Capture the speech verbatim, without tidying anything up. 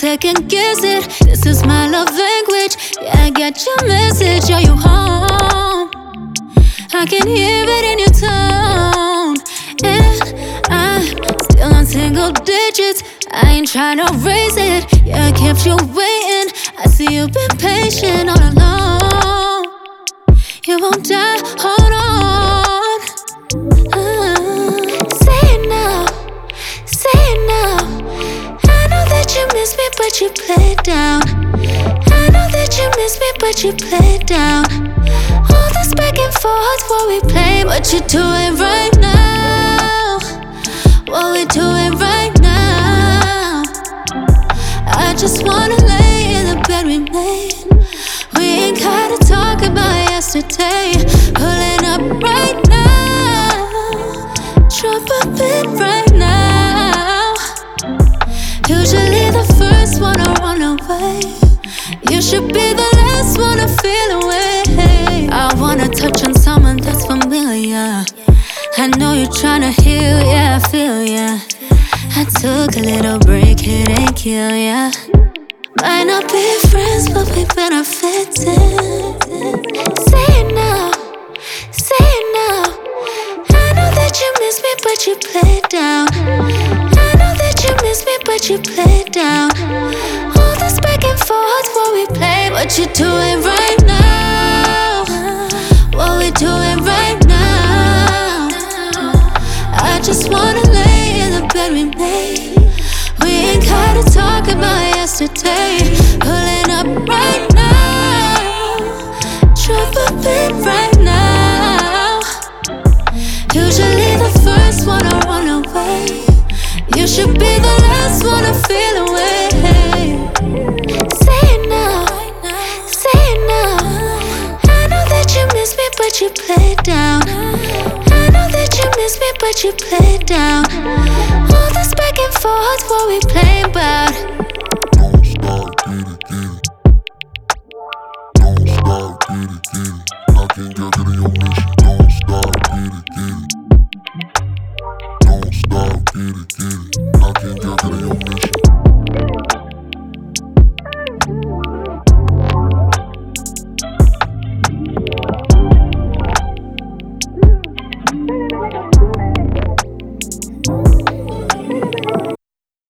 second guess it. This is my love language. Yeah, I got your message. Are you home? I can hear it in your tone. And I'm still on single digits. I ain't tryna raise it. Yeah, I kept you waiting. I see you've been patient all along. You won't die, hold on. uh, Say it now, say it now. I know that you miss me, but you play it down. I know that you miss me, but you play it down. All this back and forth, what we play, what you doing right now? What we doing right now? I just wanna lay in the bed we made. We ain't gotta talk about yesterday. Pulling up right now. Drop a bit right now. Usually the first one to run away. You should be the last one to feel away. I wanna touch on someone that's familiar. I know you're tryna heal, yeah, I feel ya. I took a little break, it ain't kill ya. Might not be friends, but we benefiting. Say it now, say it now. I know that you miss me, but you play it down. I know that you miss me, but you play it down. All this back and forth, what we play, what you doing right now? What we doing right now? I just wanna lay in the bed we made. We ain't gotta talk about yesterday. Pulling up right now. Drop a bit right now. Usually the first one to run away. You should be the last one to feel away. Say it now, say it now. I know that you miss me, but you play it down. I know that you miss me, but you play it down. All this back and forth, what we play about.